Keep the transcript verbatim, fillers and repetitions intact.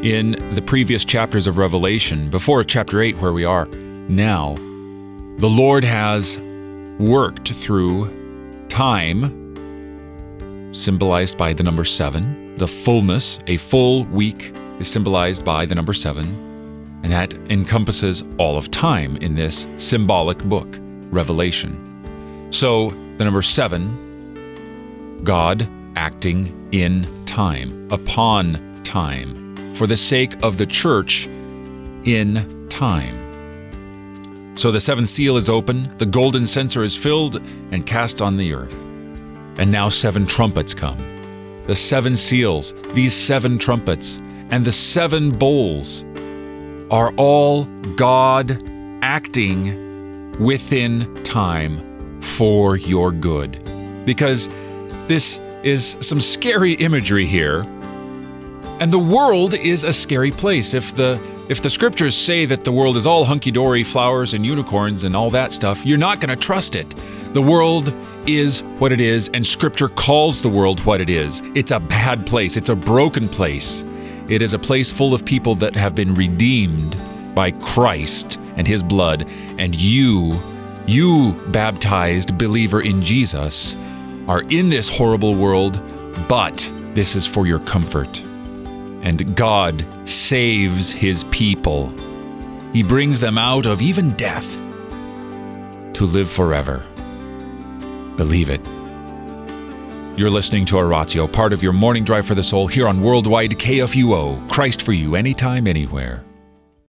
in the previous chapters of Revelation, before chapter eight where we are now, the Lord has worked through time, symbolized by the number seven. The fullness, a full week, is symbolized by the number seven, and that encompasses all of time in this symbolic book, Revelation. So, the number seven, God acting in time, upon time, for the sake of the church in time. So the seventh seal is open, the golden censer is filled and cast on the earth. And now seven trumpets come. The seven seals, these seven trumpets, and the seven bowls are all God acting within time for your good. Because this is some scary imagery here, and the world is a scary place. If the if the scriptures say that the world is all hunky-dory, flowers and unicorns and all that stuff, you're not going to trust it. The world is what it is, and Scripture calls the world what it is. It's a bad place. It's a broken place. It is a place full of people that have been redeemed by Christ and His blood. And you, you baptized believer in Jesus, are in this horrible world, but this is for your comfort. And God saves His people. He brings them out of even death to live forever. Believe it. You're listening to Oratio, part of your morning drive for the soul here on Worldwide K F U O. Christ for you, anytime, anywhere.